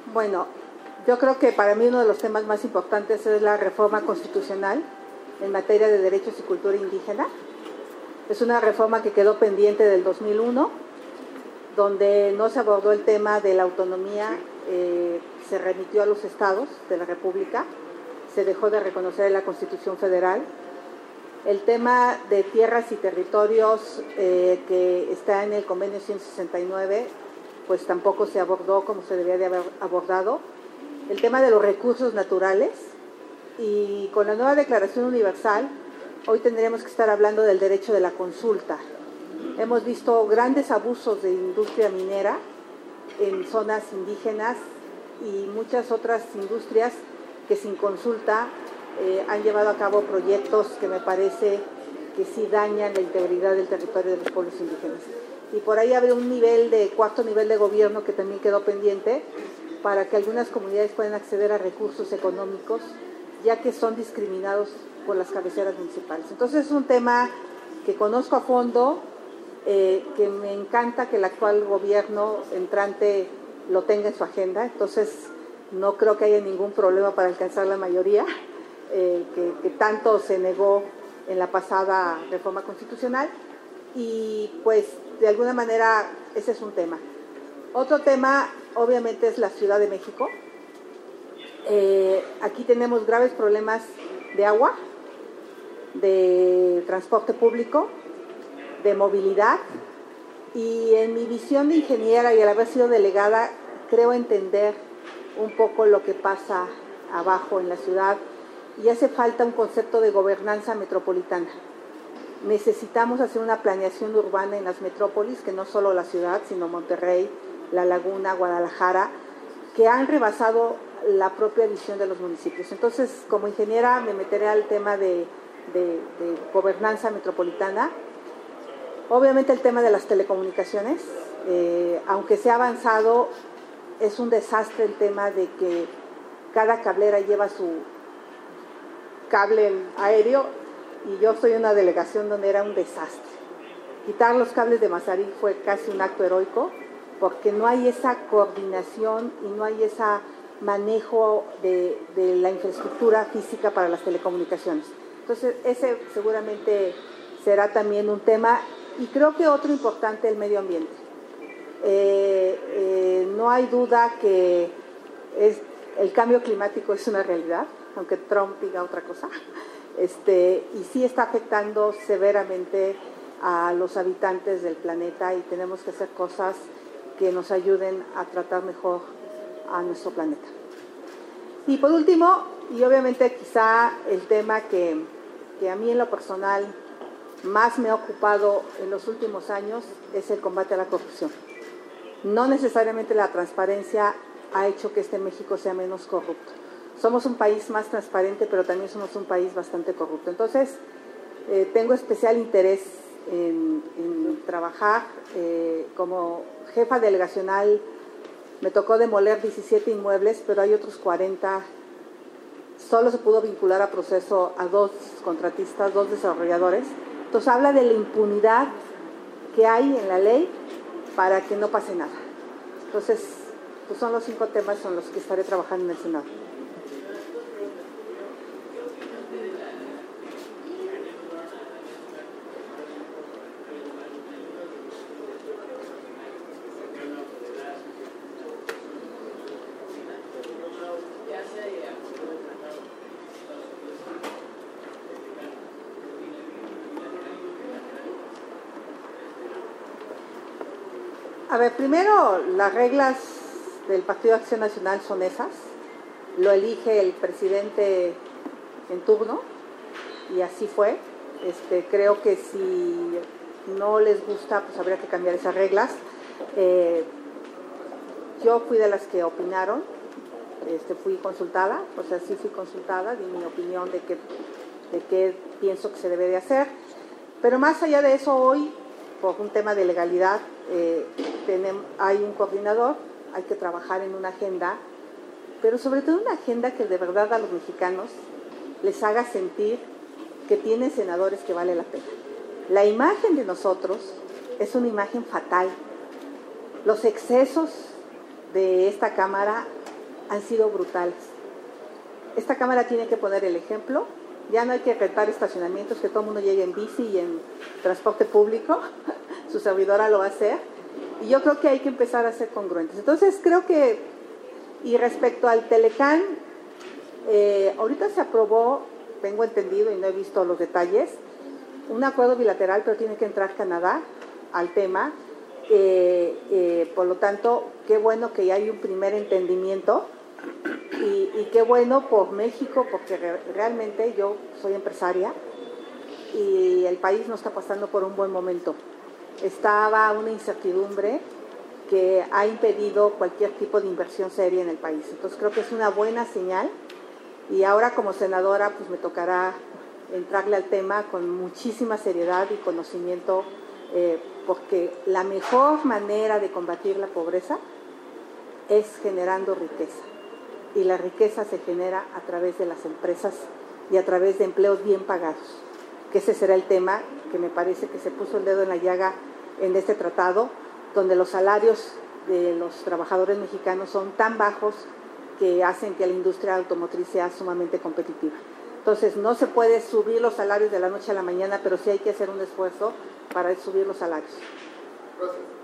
Bueno, yo creo que para mí uno de los temas más importantes es la reforma constitucional en materia de derechos y cultura indígena. Es una reforma que quedó pendiente del 2001, donde no se abordó el tema de la autonomía, se remitió a los estados de la República, se dejó de reconocer en la Constitución Federal. El tema de tierras y territorios que está en el convenio 169, pues tampoco se abordó como se debería de haber abordado. El tema de los recursos naturales, y con la nueva Declaración Universal, hoy tendríamos que estar hablando del derecho de la consulta. Hemos visto grandes abusos de industria minera en zonas indígenas y muchas otras industrias que sin consulta han llevado a cabo proyectos que me parece que sí dañan la integridad del territorio de los pueblos indígenas. Y por ahí había un nivel de cuarto nivel de gobierno que también quedó pendiente para que algunas comunidades puedan acceder a recursos económicos, ya que son discriminados por las cabeceras municipales. Entonces es un tema que conozco a fondo, que me encanta que el actual gobierno entrante lo tenga en su agenda, entonces no creo que haya ningún problema para alcanzar la mayoría, que tanto se negó en la pasada reforma constitucional, y pues de alguna manera ese es un tema. Otro tema obviamente es la Ciudad de México. Aquí tenemos graves problemas de agua, de transporte público, de movilidad, y en mi visión de ingeniera y al haber sido delegada, creo entender un poco lo que pasa abajo en la ciudad, y hace falta un concepto de gobernanza metropolitana. Necesitamos hacer una planeación urbana en las metrópolis, que no solo la ciudad, sino Monterrey, La Laguna, Guadalajara, que han rebasado la propia visión de los municipios. Entonces, como ingeniera me meteré al tema de gobernanza metropolitana. Obviamente el tema de las telecomunicaciones, aunque se ha avanzado, es un desastre el tema de que cada cablera lleva su cable aéreo, y yo soy una delegación donde era un desastre. Quitar los cables de Mazarik fue casi un acto heroico, porque no hay esa coordinación y no hay ese manejo de la infraestructura física para las telecomunicaciones. Entonces ese seguramente será también un tema, y creo que otro importante, el medio ambiente. No hay duda que el cambio climático es una realidad, aunque Trump diga otra cosa, y sí está afectando severamente a los habitantes del planeta, y tenemos que hacer cosas que nos ayuden a tratar mejor a nuestro planeta. Y por último, y obviamente quizá el tema que a mí en lo personal más me ha ocupado en los últimos años, es el combate a la corrupción. No necesariamente la transparencia ha hecho que México sea menos corrupto. Somos un país más transparente, pero también somos un país bastante corrupto. Entonces, tengo especial interés en trabajar. Como jefa delegacional me tocó demoler 17 inmuebles, pero hay otros 40. Solo se pudo vincular a proceso a 2 contratistas, 2 desarrolladores. Entonces habla de la impunidad que hay en la ley para que no pase nada. Entonces, pues son los 5 temas con los que estaré trabajando en el Senado. A ver, primero, las reglas del Partido de Acción Nacional son esas. Lo elige el presidente en turno, y así fue. Creo que si no les gusta, pues habría que cambiar esas reglas. Yo fui de las que opinaron, fui consultada, o sea, sí fui consultada, di mi opinión de qué pienso que se debe de hacer. Pero más allá de eso, hoy, por un tema de legalidad, hay un coordinador, hay que trabajar en una agenda, pero sobre todo una agenda que de verdad a los mexicanos les haga sentir que tienen senadores que vale la pena. La imagen de nosotros es una imagen fatal. Los excesos de esta Cámara han sido brutales. Esta Cámara tiene que poner el ejemplo. Ya no hay que rentar estacionamientos, que todo el mundo llegue en bici y en transporte público. Su servidora lo va a hacer. Y yo creo que hay que empezar a ser congruentes. Entonces creo que, y respecto al Telecán, ahorita se aprobó, tengo entendido y no he visto los detalles, un acuerdo bilateral, pero tiene que entrar Canadá al tema. Por lo tanto, qué bueno que ya hay un primer entendimiento y qué bueno por México, porque realmente yo soy empresaria y el país no está pasando por un buen momento. Estaba una incertidumbre que ha impedido cualquier tipo de inversión seria en el país. Entonces creo que es una buena señal y ahora como senadora pues me tocará entrarle al tema con muchísima seriedad y conocimiento, porque la mejor manera de combatir la pobreza es generando riqueza, y la riqueza se genera a través de las empresas y a través de empleos bien pagados, que ese será el tema que me parece que se puso el dedo en la llaga en este tratado, donde los salarios de los trabajadores mexicanos son tan bajos que hacen que la industria automotriz sea sumamente competitiva. Entonces, no se puede subir los salarios de la noche a la mañana, pero sí hay que hacer un esfuerzo para subir los salarios. Gracias.